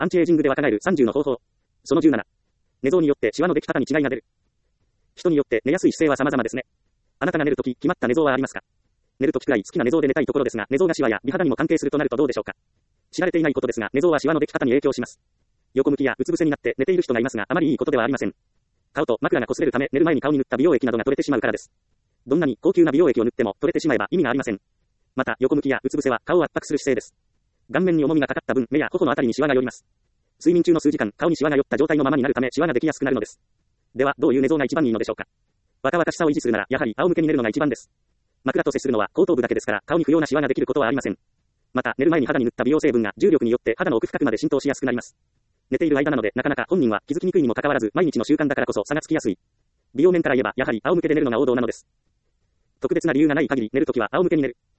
アンチエイジングで若返る30の方法。その17。寝相によってシワのでき方に違いが出る。人によって寝やすい姿勢は様々ですね。あなたが寝るとき決まった寝相はありますか？寝るときくらい好きな寝相で寝たいところですが、寝相がシワや美肌にも関係するとなるとどうでしょうか？知られていないことですが、寝相はシワのでき方に影響します。横向きやうつ伏せになって寝ている人がいますが、あまりいいことではありません。顔と枕が擦れるため、寝る前に顔に塗った美容液などが取れてしまうからです。どんなに高級な美容液を塗っても取れてしまえば意味がありません。また、横向きやうつ伏せは顔を圧迫する姿勢です。顔面に重みがかかった分、目や頬のあたりにシワが寄ります。睡眠中の数時間、顔にシワが寄った状態のままになるため、シワができやすくなるのです。では、どういう寝相が一番いいのでしょうか？若々しさを維持するなら、やはり仰向けに寝るのが一番です。枕と接するのは後頭部だけですから、顔に不要なシワができることはありません。また、寝る前に肌に塗った美容成分が重力によって肌の奥深くまで浸透しやすくなります。寝ている間なので、なかなか本人は気づきにくいにもかかわらず、毎日の習慣だからこそ差がつきやすい。美容面から言えば、やはり仰向けで寝るのが王道なのです。特別な理由がない限り、寝るときは仰向けに寝る。